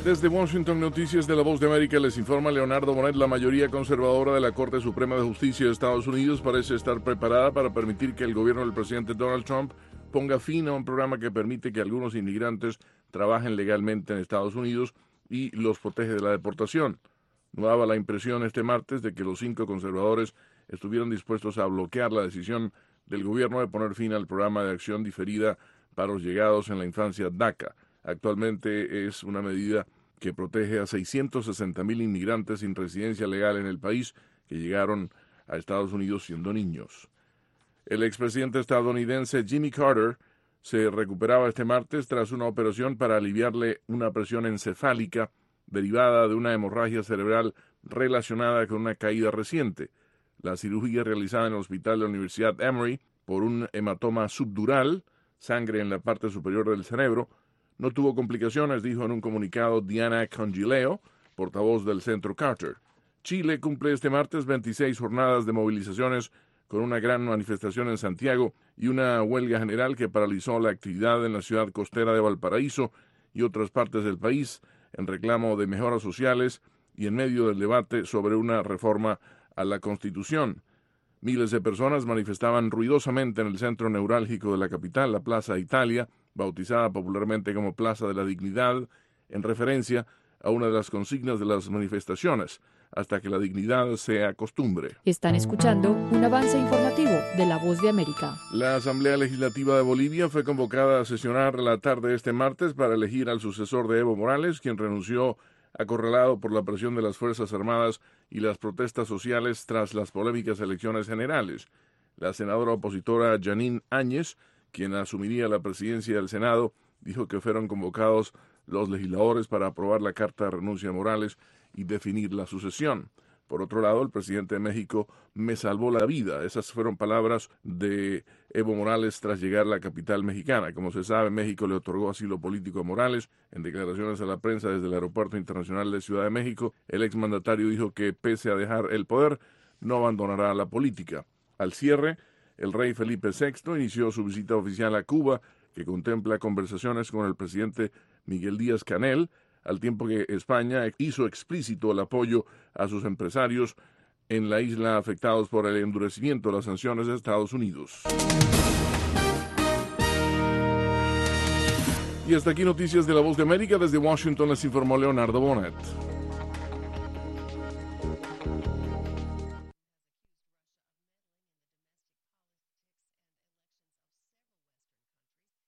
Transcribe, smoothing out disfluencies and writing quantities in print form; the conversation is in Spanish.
Desde Washington, Noticias de la Voz de América, les informa Leonardo Bonet. La mayoría conservadora de la Corte Suprema de Justicia de Estados Unidos parece estar preparada para permitir que el gobierno del presidente Donald Trump ponga fin a un programa que permite que algunos inmigrantes trabajen legalmente en Estados Unidos y los protege de la deportación. No daba la impresión este martes de que los 5 conservadores estuvieron dispuestos a bloquear la decisión del gobierno de poner fin al programa de acción diferida para los llegados en la infancia DACA. Actualmente es una medida que protege a 660,000 inmigrantes sin residencia legal en el país que llegaron a Estados Unidos siendo niños. El expresidente estadounidense Jimmy Carter se recuperaba este martes tras una operación para aliviarle una presión encefálica derivada de una hemorragia cerebral relacionada con una caída reciente. La cirugía realizada en el hospital de la Universidad Emory por un hematoma subdural, sangre en la parte superior del cerebro, no tuvo complicaciones, dijo en un comunicado Diana Congileo, portavoz del Centro Carter. Chile cumple este martes 26 jornadas de movilizaciones con una gran manifestación en Santiago y una huelga general que paralizó la actividad en la ciudad costera de Valparaíso y otras partes del país en reclamo de mejoras sociales y en medio del debate sobre una reforma a la Constitución. Miles de personas manifestaban ruidosamente en el centro neurálgico de la capital, la Plaza Italia, bautizada popularmente como Plaza de la Dignidad, en referencia a una de las consignas de las manifestaciones, hasta que la dignidad sea costumbre. Están escuchando un avance informativo de La Voz de América. La Asamblea Legislativa de Bolivia fue convocada a sesionar la tarde de este martes para elegir al sucesor de Evo Morales, quien renunció acorralado por la presión de las Fuerzas Armadas y las protestas sociales tras las polémicas elecciones generales. La senadora opositora Janine Áñez, quien asumiría la presidencia del Senado, dijo que fueron convocados los legisladores para aprobar la carta de renuncia de Morales y definir la sucesión. Por otro lado, el presidente de México me salvó la vida. Esas fueron palabras de Evo Morales tras llegar a la capital mexicana. Como se sabe, México le otorgó asilo político a Morales. En declaraciones a la prensa desde el Aeropuerto Internacional de Ciudad de México, el exmandatario dijo que, pese a dejar el poder, no abandonará la política. Al cierre, el rey Felipe VI inició su visita oficial a Cuba, que contempla conversaciones con el presidente Miguel Díaz-Canel, al tiempo que España hizo explícito el apoyo a sus empresarios en la isla afectados por el endurecimiento de las sanciones de Estados Unidos. Y hasta aquí Noticias de la Voz de América. Desde Washington les informó Leonardo Bonet.